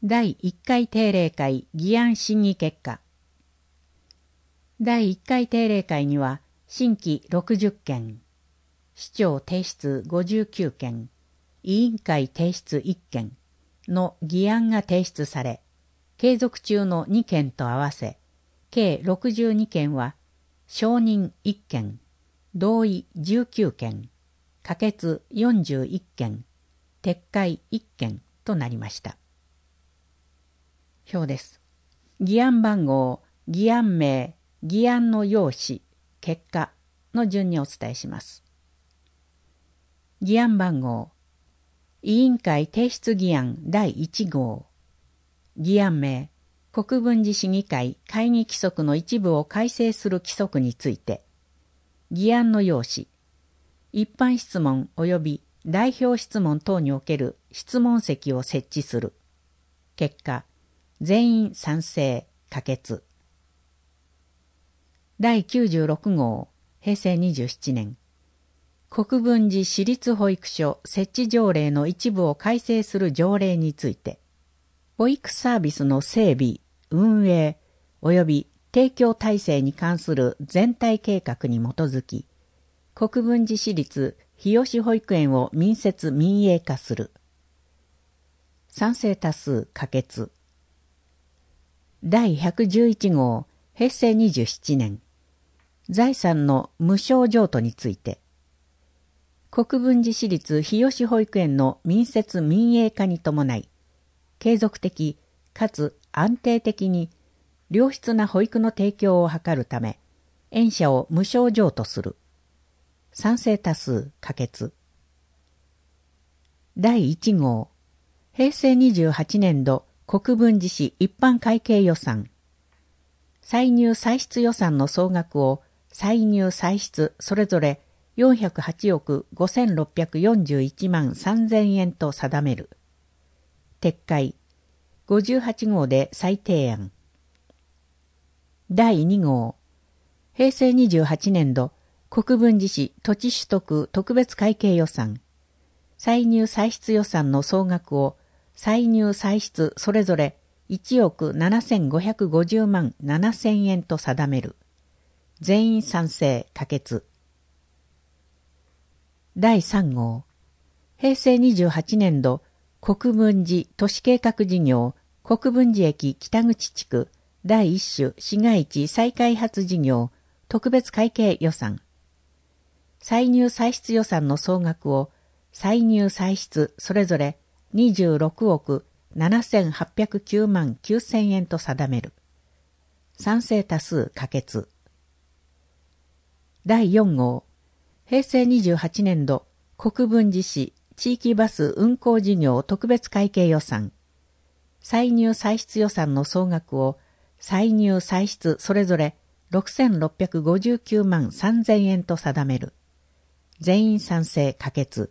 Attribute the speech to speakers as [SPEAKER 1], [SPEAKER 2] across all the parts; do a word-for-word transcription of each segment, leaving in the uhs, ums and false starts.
[SPEAKER 1] だいいっかい定例会議案審議結果。だいいっかい定例会には、新規ろくじゅっけん、市長提出ごじゅうきゅうけん、委員会提出いっけんの議案が提出され、継続中のにけんと合わせ、計ろくじゅうにけんは、承認いっけん、同意じゅうきゅうけん、可決よんじゅういっけん、撤回いっけんとなりました。表です。議案番号、議案名、議案の要旨、結果の順にお伝えします。議案番号、委員会提出議案だいいちごう。議案名、国分寺市議会会議規則の一部を改正する規則について。議案の要旨、一般質問及び代表質問等における質問席を設置する。結果、全員賛成、可決。だいきゅうじゅうろくごう、へいせいにじゅうななねん。国分寺市立保育所設置条例の一部を改正する条例について、保育サービスの整備、運営及び提供体制に関する全体計画に基づき、国分寺市立日吉保育園を民設民営化する。賛成多数可決。だいひゃくじゅういちごう、へいせいにじゅうななねん。財産の無償譲渡について、国分寺市立日吉保育園の民設民営化に伴い、継続的かつ安定的に良質な保育の提供を図るため、園舎を無償譲渡する。賛成多数可決。だいいちごう、へいせいにじゅうはちねんど国分寺市一般会計予算。歳入歳出予算の総額を歳入歳出それぞれよんひゃくはちおくごせんろっぴゃくよんじゅういちまんさんぜんえんと定める。撤回。ごじゅうはちごうで再提案。だいにごう、へいせいにじゅうはちねんど国分寺市土地取得特別会計予算。歳入歳出予算の総額を歳入歳出それぞれいちおくななせんごひゃくごじゅうまんななせんえんと定める。全員賛成可決。だいさんごう、へいせいにじゅうはちねんど国分寺都市計画事業国分寺駅北口地区第一種市街地再開発事業特別会計予算。歳入歳出予算の総額を歳入歳出それぞれにじゅうろくおくななせんはっぴゃくきゅうまんきゅうせんえんと定める。賛成多数可決。だいよんごう、へいせいにじゅうはちねんど国分寺市地域バス運行事業特別会計予算。歳入歳出予算の総額を歳入歳出それぞれろくせんろっぴゃくごじゅうきゅうまんさんぜんえんと定める。全員賛成可決。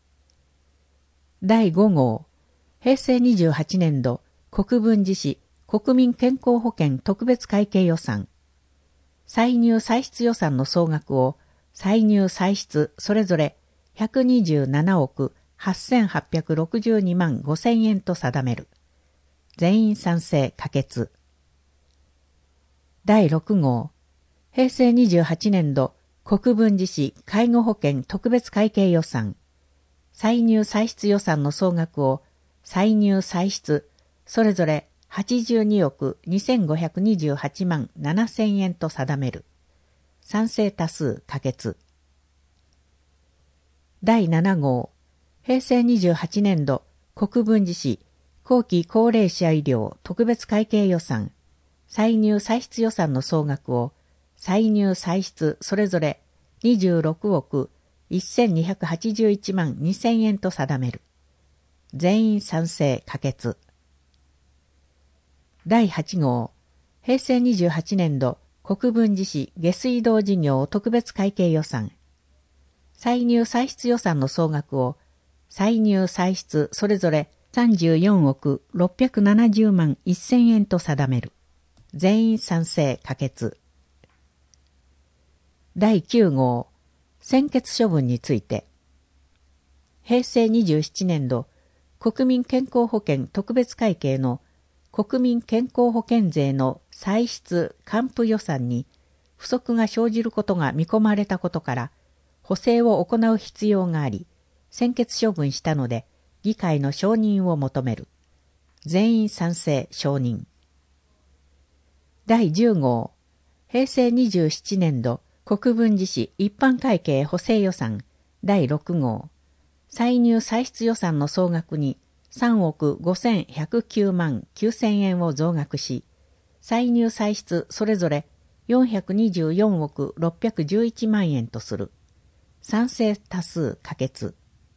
[SPEAKER 1] だいごごう、へいせいにじゅうはちねんど国分寺市国民健康保険特別会計予算。歳入歳出予算の総額を歳入歳出それぞれひゃくにじゅうななおくはっせんはっぴゃくろくじゅうにまんごせんえんと定める。全員賛成可決。だいろくごう、へいせいにじゅうはちねんど国分寺市介護保険特別会計予算。歳入歳出予算の総額を歳入歳出それぞれはちじゅうにおくにせんごひゃくにじゅうはちまんななせんえんと定める。賛成多数可決。だいななごう、へいせいにじゅうはちねんど国分寺市後期高齢者医療特別会計予算。歳入歳出予算の総額を歳入歳出それぞれにじゅうろくおくせんにひゃくはちじゅういちまんにせんえんと定める。全員賛成可決。だいはちごう、へいせいにじゅうはちねんど国分寺市下水道事業特別会計予算。歳入歳出予算の総額を歳入歳出それぞれさんじゅうよんおくろっぴゃくななじゅうまんせんえんと定める。全員賛成可決。だいきゅうごう、専決処分について。へいせいにじゅうななねんど国民健康保険特別会計の国民健康保険税の歳出還付予算に不足が生じることが見込まれたことから、補正を行う必要があり、専決処分したので、議会の承認を求める。全員賛成承認。だいじゅう号、平成にじゅうななねん度国分寺市一般会計補正予算だいろく号、歳入歳出予算の総額にさんおくごせんひゃくきゅうまんきゅうせんえんを増額し、歳入歳出それぞれよんひゃくにじゅうよんおくろっぴゃくじゅういちまんえんとする。賛成多数可決。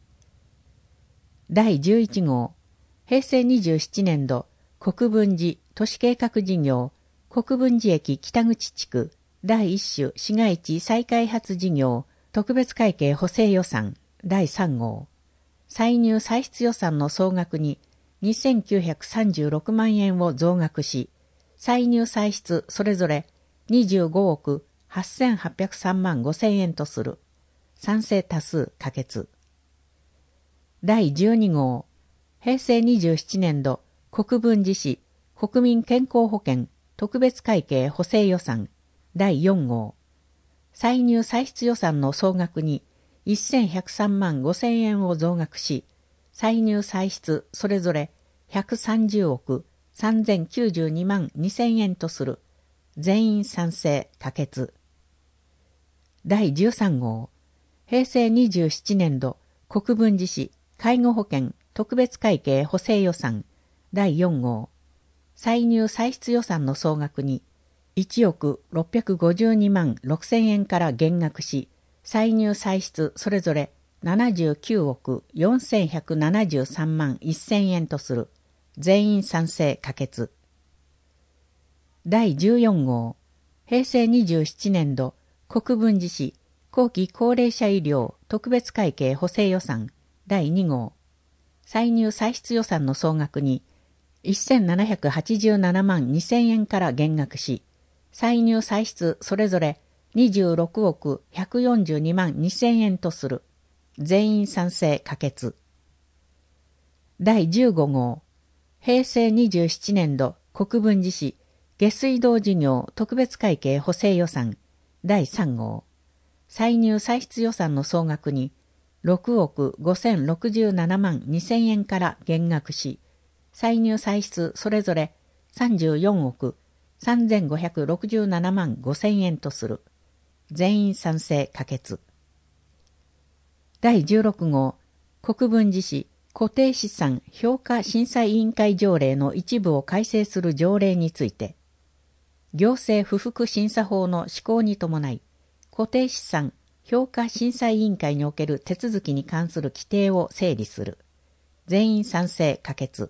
[SPEAKER 1] だいじゅういち号、平成にじゅうななねん度国分寺都市計画事業国分寺駅北口地区第一種市街地再開発事業特別会計補正予算だいさん号、歳入歳出予算の総額ににせんきゅうひゃくさんじゅうろくまんえんを増額し、歳入歳出それぞれにじゅうごおくはっせんはっぴゃくさんまんごせんえんとする。賛成多数可決。だいじゅうに号、平成にじゅうななねん度国分寺市国民健康保険特別会計補正予算だいよん号、歳入歳出予算の総額にせんひゃくさんまんごせんえんを増額し、歳入歳出それぞれひゃくさんじゅうおくさんぜんきゅうじゅうにまんにせんえんとする。全員賛成可決。だいじゅうさん号、平成にじゅうななねん度国分寺市介護保険特別会計補正予算だいよん号、歳入歳出予算の総額にいちおくろっぴゃくごじゅうにまんろくせんえんから減額し、歳入歳出それぞれななじゅうきゅうおくよんせんひゃくななじゅうさんまんせんえんとする。全員賛成可決。だいじゅうよん号、平成にじゅうななねん度国分寺市後期高齢者医療特別会計補正予算だいに号、歳入歳出予算の総額にせんななひゃくはちじゅうななまんにせんえんから減額し、歳入歳出それぞれにじゅうろくおくひゃくよんじゅうにまんにせんえんとする。全員賛成可決。だいじゅうご号、平成にじゅうななねん度国分寺市下水道事業特別会計補正予算だいさん号、歳入歳出予算の総額にろくおくごせんろくじゅうななまんにせんえんから減額し、歳入歳出それぞれさんじゅうよんおくさんぜんごひゃくろくじゅうななまんごせんえんとする。全員賛成可決。だいじゅうろく号、国分寺市固定資産評価審査委員会条例の一部を改正する条例について、行政不服審査法の施行に伴い、固定資産評価審査委員会における手続きに関する規定を整理する。全員賛成可決。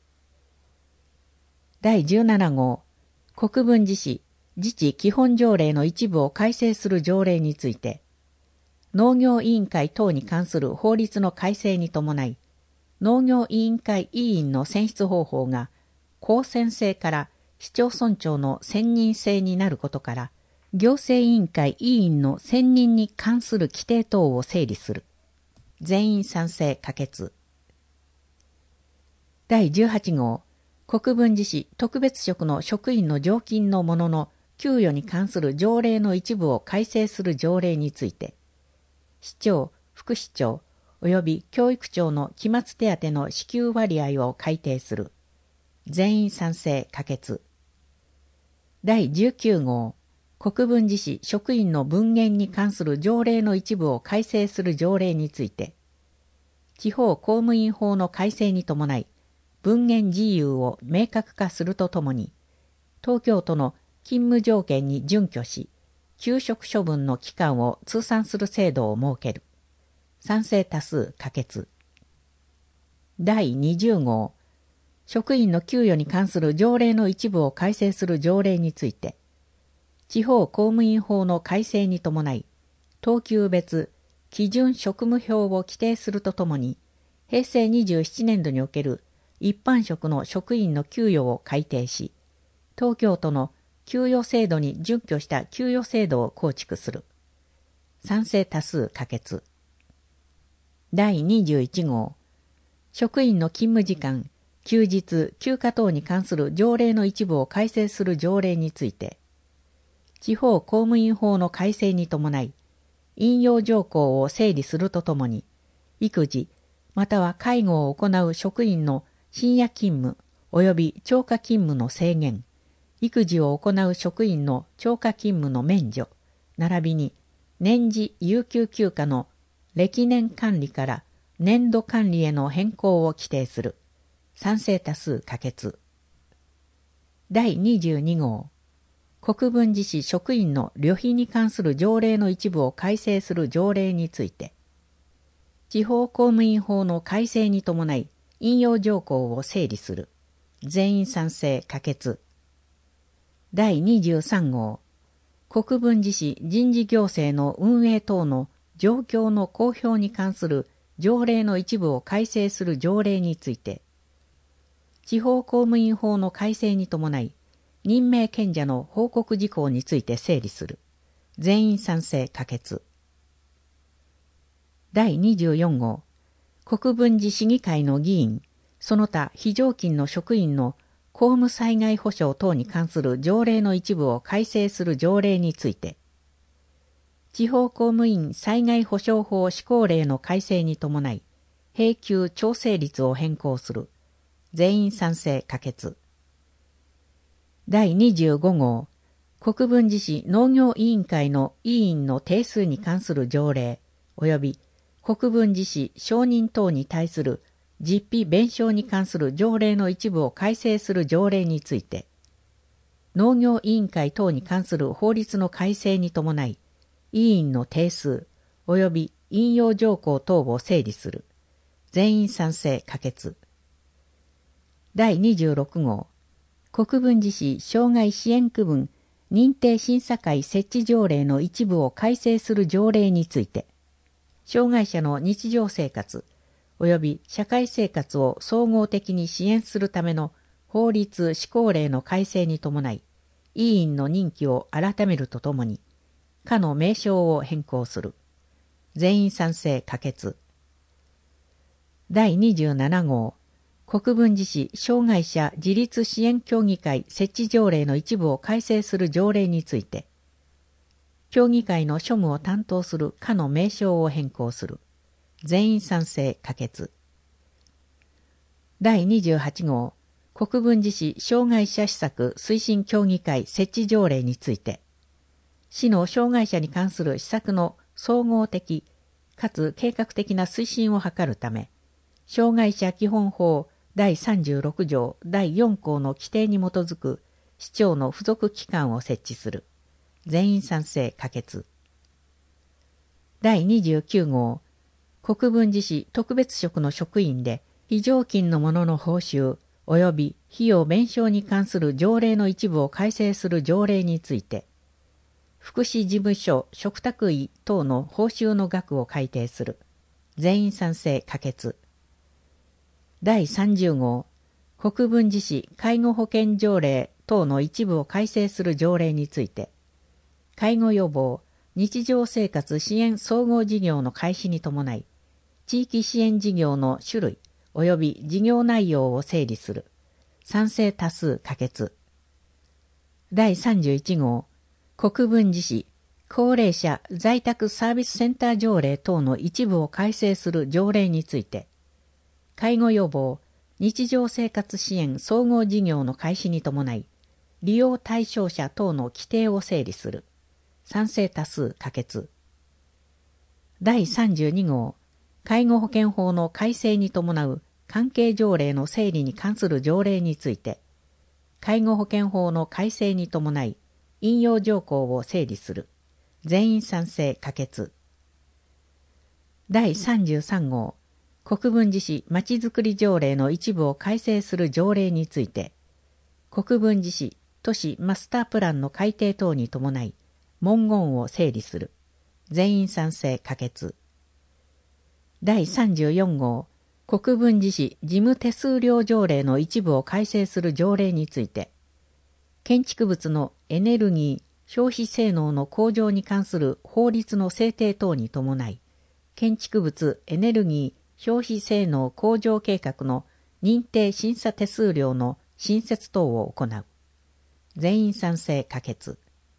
[SPEAKER 1] だいじゅうなな号、国分寺市自治基本条例の一部を改正する条例について、農業委員会等に関する法律の改正に伴い、農業委員会委員の選出方法が公選制から市町村長の選任制になることから、行政委員会委員の選任に関する規定等を整理する。全員賛成可決。だいじゅうはち号、国分寺市特別職の職員の常勤の者の給与に関する条例の一部を改正する条例について、市長、副市長及び教育長の期末手当の支給割合を改定する。全員賛成可決。だいじゅうきゅう号、国分寺市職員の分減に関する条例の一部を改正する条例について、地方公務員法の改正に伴い、分減事由を明確化するとともに、東京都の勤務条件に準拠し、休職処分の期間を通算する制度を設ける。賛成多数可決。だいにじゅう号、職員の給与に関する条例の一部を改正する条例について、地方公務員法の改正に伴い、等級別基準職務表を規定するとともに、平成にじゅうななねん度における一般職の職員の給与を改定し、東京都の給与制度に準拠した給与制度を構築する。賛成多数可決。だいにじゅういち号、 職員の勤務時間、休日、休暇等に関する条例の一部を改正する条例について、地方公務員法の改正に伴い、引用条項を整理するとともに、育児、または介護を行う職員の深夜勤務及び超過勤務の制限、育児を行う職員の超過勤務の免除、並びに年次有給休暇の歴年管理から年度管理への変更を規定する。賛成多数可決。だいにじゅうに号、国分寺市職員の旅費に関する条例の一部を改正する条例について、地方公務員法の改正に伴い引用条項を整理する。全員賛成可決。だいにじゅうさん号、国分寺市人事行政の運営等の状況の公表に関する条例の一部を改正する条例について、地方公務員法の改正に伴い、任命権者の報告事項について整理する。全員賛成可決。だいにじゅうよん号、国分寺市議会の議員、その他非常勤の職員の公務災害保障等に関する条例の一部を改正する条例について、地方公務員災害保障法施行令の改正に伴い、並給調整率を変更する。全員賛成可決。だいにじゅうご号、国分寺市農業委員会の委員の定数に関する条例、及び国分寺市承認等に対する実費弁償に関する条例の一部を改正する条例について、農業委員会等に関する法律の改正に伴い、委員の定数及び引用条項等を整理する。全員賛成可決。だいにじゅうろく号、国分寺市障害支援区分認定審査会設置条例の一部を改正する条例について、障害者の日常生活及び社会生活を総合的に支援するための法律施行令の改正に伴い、委員の任期を改めるとともに、課の名称を変更する。全員賛成可決。だいにじゅうなな号、国分寺市障害者自立支援協議会設置条例の一部を改正する条例について、協議会の庶務を担当する課の名称を変更する。全員賛成可決。だいにじゅうはち号、国分寺市障害者施策推進協議会設置条例について、市の障害者に関する施策の総合的かつ計画的な推進を図るため、障害者基本法だいさんじゅうろく条だいよん項の規定に基づく市長の付属機関を設置する。全員賛成可決。だいにじゅうきゅう号、国分寺市特別職の職員で非常勤の者の報酬及び費用弁償に関する条例の一部を改正する条例について、福祉事務所嘱託医等の報酬の額を改定する。全員賛成可決。だいさんじゅう号、国分寺市介護保険条例等の一部を改正する条例について、介護予防、日常生活支援総合事業の開始に伴い、地域支援事業の種類及び事業内容を整理する。賛成多数可決。だいさんじゅういち号、国分寺市高齢者在宅サービスセンター条例等の一部を改正する条例について、介護予防、日常生活支援総合事業の開始に伴い、利用対象者等の規定を整理する。賛成多数可決。だいさんじゅうに号、介護保険法の改正に伴う関係条例の整理に関する条例について、介護保険法の改正に伴い、引用条項を整理する。全員賛成可決。だいさんじゅうさん号、国分寺市まちづくり条例の一部を改正する条例について、国分寺市都市マスタープランの改定等に伴い、文言を整理する。全員賛成可決。だいさんじゅうよん号、国分寺市事務手数料条例の一部を改正する条例について、建築物のエネルギー、消費性能の向上に関する法律の制定等に伴い、建築物エネルギー消費性能向上計画の認定審査手数料の新設等を行う。全員賛成可決。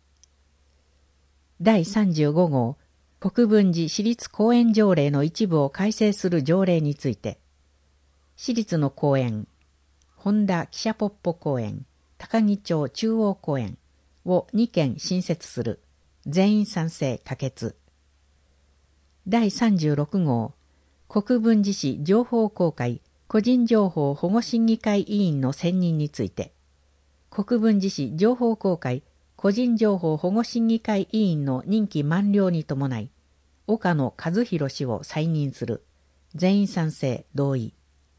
[SPEAKER 1] だいさんじゅうご号国分寺市立公園条例の一部を改正する条例について、市立の公園、本田記者ポッポ公園、高木町中央公園をにけん新設する。全員賛成可決。だいさんじゅうろく号国分寺市情報公開個人情報保護審議会委員の選任について、国分寺市情報公開個人情報保護審議会委員の任期満了に伴い、岡野和弘氏を再任する。全員賛成同意。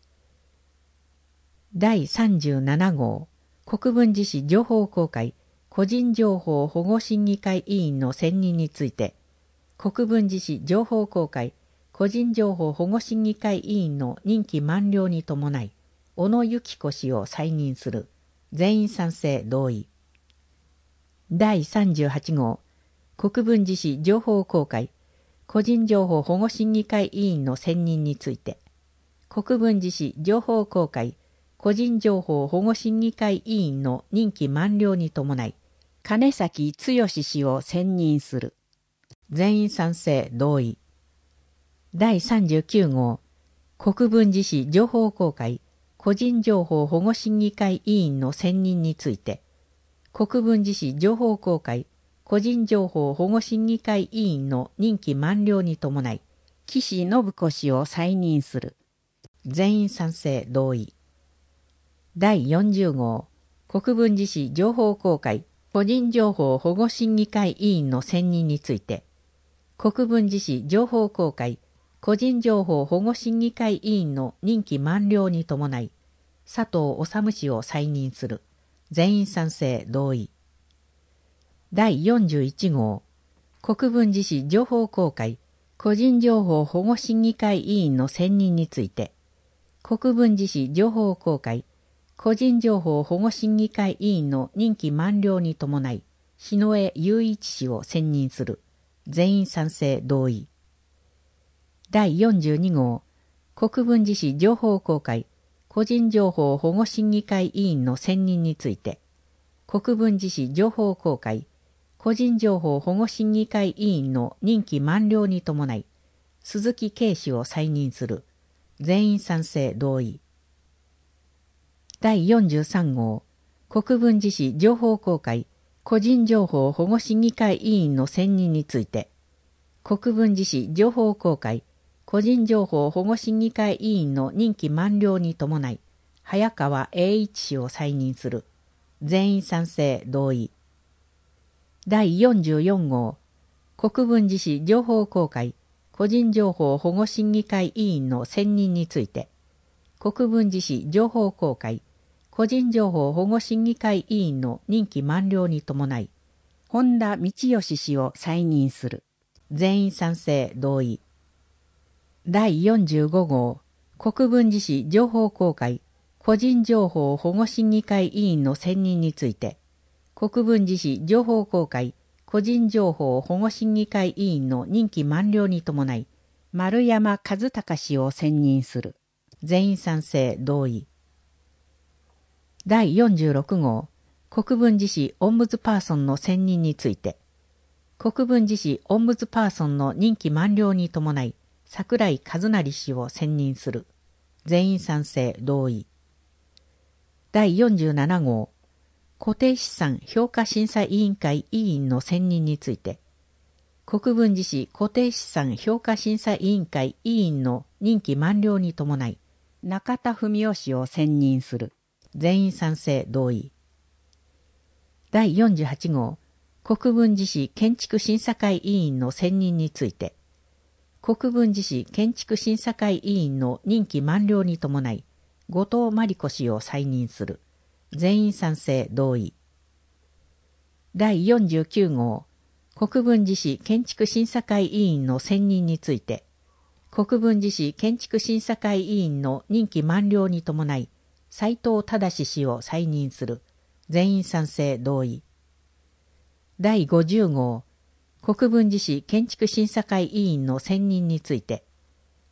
[SPEAKER 1] だいさんじゅうなな号国分寺市情報公開個人情報保護審議会委員の選任について、国分寺市情報公開個人情報保護審議会委員の任期満了に伴い、小野幸子氏を再任する。全員賛成同意。だいさんじゅうはち号国分寺市情報公開個人情報保護審議会委員の選任について、国分寺市情報公開個人情報保護審議会委員の任期満了に伴い、金崎剛氏を選任する。全員賛成同意。だいさんじゅうきゅう号国分寺市情報公開個人情報保護審議会委員の選任について、国分寺市情報公開個人情報保護審議会委員の任期満了に伴い、岸信子氏を再任する。全員賛成同意。だいよんじゅう号国分寺市情報公開個人情報保護審議会委員の選任について、国分寺市情報公開個人情報保護審議会委員の任期満了に伴い、佐藤治氏を再任する。全員賛成同意。だいよんじゅういち号国分寺市情報公開個人情報保護審議会委員の選任について、国分寺市情報公開個人情報保護審議会委員の任期満了に伴い、日野江雄一氏を選任する。全員賛成同意。だいよんじゅうに号国分寺市情報公開個人情報保護審議会委員の選任について、国分寺市情報公開個人情報保護審議会委員の任期満了に伴い、鈴木圭氏を再任する。全員賛成同意。だいよんじゅうさん号国分寺市情報公開個人情報保護審議会委員の選任について、国分寺市情報公開個人情報保護審議会委員の任期満了に伴い、早川栄一氏を再任する。全員賛成同意。だいよんじゅうよん号国分寺市情報公開個人情報保護審議会委員の選任について、国分寺市情報公開個人情報保護審議会委員の任期満了に伴い、本田道義氏を再任する。全員賛成同意。だいよんじゅうご号国分寺市情報公開個人情報保護審議会委員の選任について、国分寺市情報公開個人情報保護審議会委員の任期満了に伴い、丸山和孝氏を選任する。全員賛成同意。だいよんじゅうろく号国分寺市オンブズパーソンの選任について、国分寺市オンブズパーソンの任期満了に伴い、櫻井和成氏を選任する。全員賛成同意。だいよんじゅうなな号固定資産評価審査委員会委員の選任について、国分寺市固定資産評価審査委員会委員の任期満了に伴い、中田文雄氏を選任する。全員賛成同意。だいよんじゅうはち号国分寺市建築審査会委員の選任について、国分寺市建築審査会委員の任期満了に伴い、後藤真理子氏を再任する。全員賛成同意。だいよんじゅうきゅう号国分寺市建築審査会委員の選任について、国分寺市建築審査会委員の任期満了に伴い、斉藤忠氏を再任する。全員賛成同意。だいごじゅう号国分寺市建築審査会委員の選任について、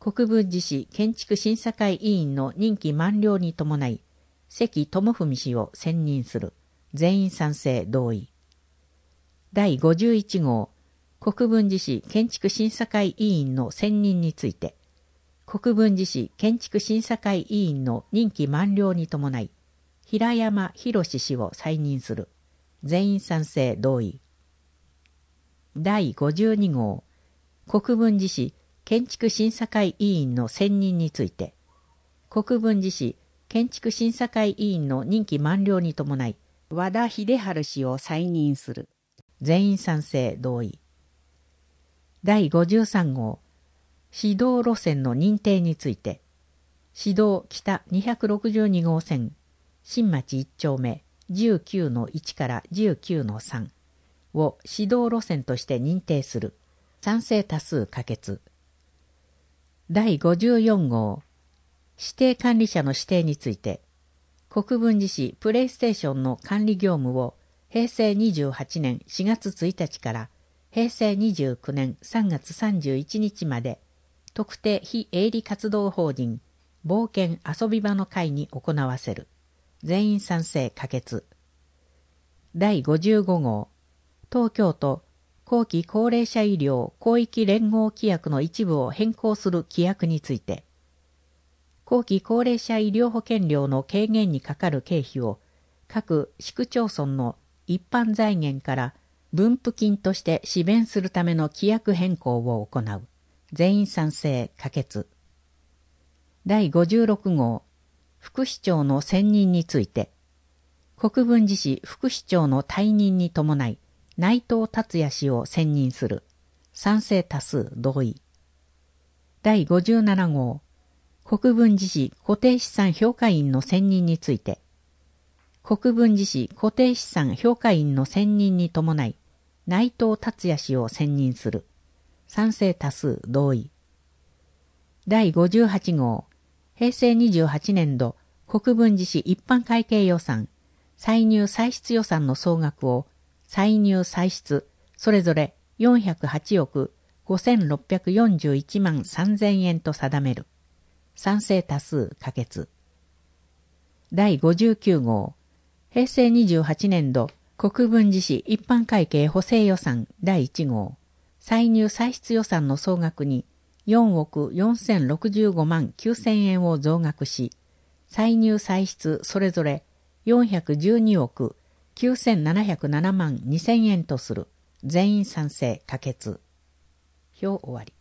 [SPEAKER 1] 国分寺市建築審査会委員の任期満了に伴い、関智文氏を選任する。全員賛成同意。だいごじゅういち号、国分寺市建築審査会委員の選任について、国分寺市建築審査会委員の任期満了に伴い、平山博氏を再任する。全員賛成同意。だいごじゅうに号、国分寺市建築審査会委員の選任について、国分寺市建築審査会委員の任期満了に伴い、和田秀治氏を再任する。全員賛成同意。だいごじゅうさん号、市道路線の認定について、市道北にひゃくろくじゅうに号線、新町いち丁目 じゅうきゅうのいち からじゅうきゅうのさんを市道路線として認定する。賛成多数可決。だいごじゅうよん号、指定管理者の指定について、国分寺市プレイステーションの管理業務を平成にじゅうはちねんしがつついたちから平成にじゅうきゅうねんさんがつさんじゅういちにちまで、特定非営利活動法人冒険遊び場の会に行わせる。全員賛成可決。だいごじゅうご号、東京都後期高齢者医療広域連合規約の一部を変更する規約について、後期高齢者医療保険料の軽減にかかる経費を各市区町村の一般財源から分付金として支弁するための規約変更を行う。全員賛成可決。だいごじゅうろく号、副市長の選任について、国分寺市副市長の退任に伴い、内藤達也氏を選任する。賛成多数同意。だいごじゅうなな号、国分寺市固定資産評価員の選任について、国分寺市固定資産評価員の選任に伴い、内藤達也氏を選任する。賛成多数同意。だいごじゅうはち号、平成にじゅうはちねん度国分寺市一般会計予算、歳入歳出予算の総額を、歳入歳出、それぞれよんひゃくはちおくごせんろっぴゃくよんじゅういちまんさんぜんえんと定める。賛成多数可決。だいごじゅうきゅう号、平成にじゅうはちねん度国分寺市一般会計補正予算だいいち号、歳入歳出予算の総額によんおくよんせんろくじゅうごまんきゅうせんえんを増額し、歳入歳出それぞれよんひゃくじゅうにおくきゅうせんななひゃくななまんにせんえんとする。全員賛成可決。表終わり。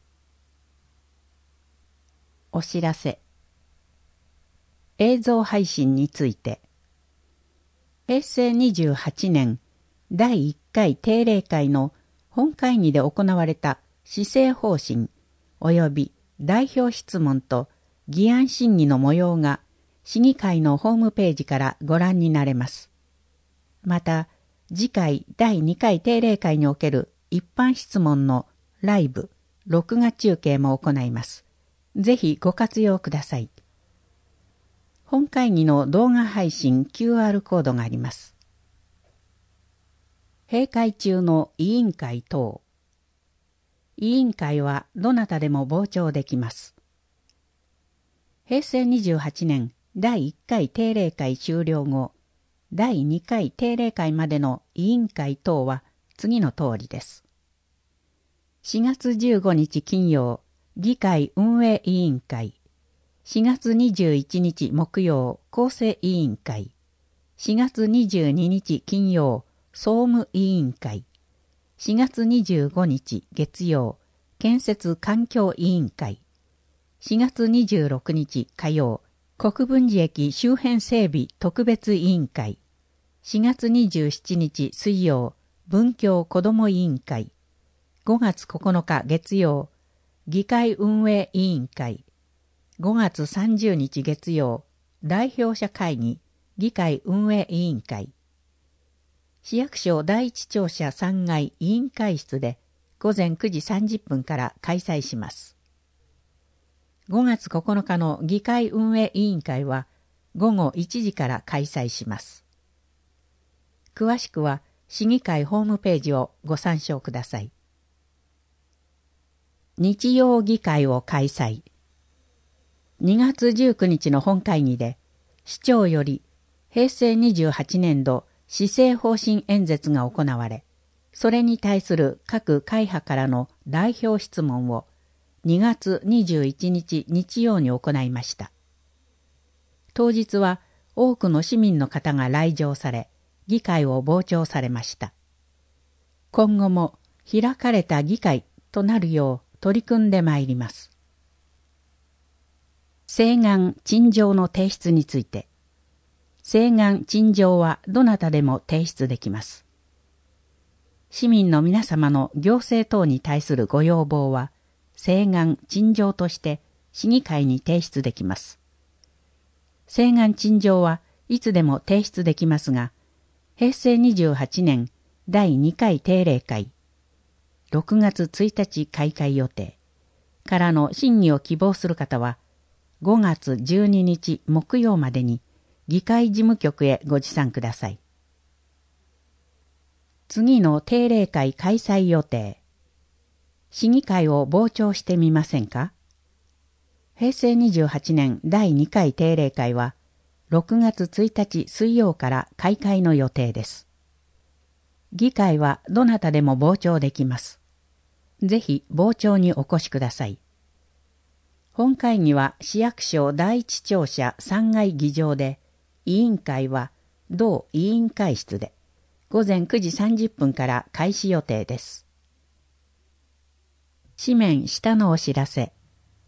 [SPEAKER 1] お知らせ。映像配信について、平成にじゅうはちねんだいいっかい定例会の本会議で行われた施政方針及び代表質問と議案審議の模様が市議会のホームページからご覧になれます。また、次回だいにかい定例会における一般質問のライブ、録画中継も行います。ぜひご活用ください。本会議の動画配信 キューアール コードがあります。閉会中の委員会等。委員会はどなたでも傍聴できます。平成にじゅうはちねんだいいっかい定例会終了後、だいにかい定例会までの委員会等は次の通りです。しがつじゅうごにち金曜、議会運営委員会。しがつにじゅういちにち木曜、構成委員会。しがつにじゅうににち金曜、総務委員会。しがつにじゅうごにち月曜、建設環境委員会。しがつにじゅうろくにち火曜、国分寺駅周辺整備特別委員会。しがつにじゅうしちにち水曜、文教子ども委員会。ごがつここのか月曜、議会運営委員会。ごがつさんじゅうにち月曜、代表者会議、議会運営委員会。市役所第一庁舎さんがい委員会室でごぜんくじさんじゅっぷんから開催します。ごがつここのかの議会運営委員会はごごいちじから開催します。詳しくは市議会ホームページをご参照ください。日曜議会を開催。 にがつじゅうくにちの本会議で、市長よりへいせいにじゅうはちねんど施政方針演説が行われ、それに対する各会派からの代表質問をにがつにじゅういちにち日曜に行いました。当日は多くの市民の方が来場され、議会を傍聴されました。今後も開かれた議会となるよう取り組んでまいります。請願陳情の提出について、請願陳情はどなたでも提出できます。市民の皆様の行政等に対するご要望は、請願陳情として市議会に提出できます。請願陳情はいつでも提出できますが、へいせいにじゅうはちねんだいにかい定例会、ろくがつついたち開会予定からの審議を希望する方は、ごがつじゅうににち木曜までに議会事務局へご持参ください。次の定例会開催予定。市議会を傍聴してみませんか？へいせいにじゅうはちねんだいにかい定例会はろくがつついたち水曜から開会の予定です。議会はどなたでも傍聴できます。ぜひ傍聴にお越しください。本会議は市役所第一庁舎さんがい議場で、委員会は同委員会室で、ごぜんくじさんじゅっぷんから開始予定です。紙面下のお知らせ。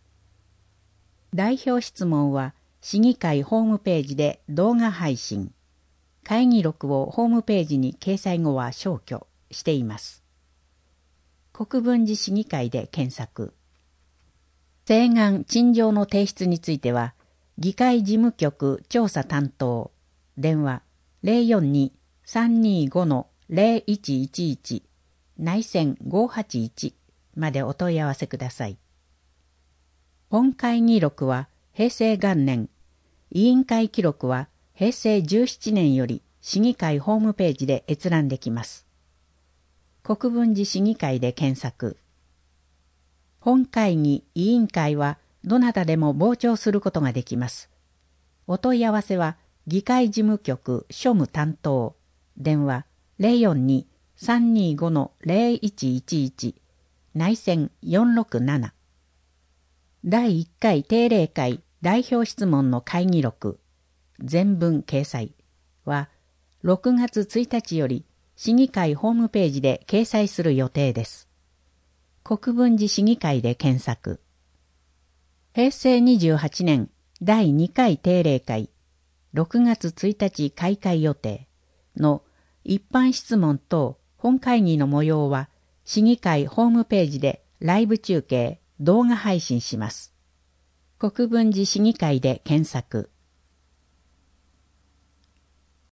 [SPEAKER 1] 代表質問は市議会ホームページで動画配信、会議録をホームページに掲載後は消去しています。国分寺市議会で検索。請願陳情の提出については、議会事務局調査担当、電話 ゼロよんに さんにご ゼロいちいちいち 内線ごはちいちまでお問い合わせください。本会議録はへいせいがんねん、委員会記録はへいせいじゅうななねんより市議会ホームページで閲覧できます。国分寺市議会で検索。本会議委員会はどなたでも傍聴することができます。お問い合わせは議会事務局庶務担当、電話 ゼロよんに さんにご ゼロいちいちいち 内線よんろくなな。だいいっかい定例会代表質問の会議録、全文掲載はろくがつついたちより市議会ホームページで掲載する予定です。国分寺市議会で検索。へいせいにじゅうはちねんだいにかい定例会ろくがつついたち開会予定の一般質問等本会議の模様は市議会ホームページでライブ中継、動画配信します。国分寺市議会で検索。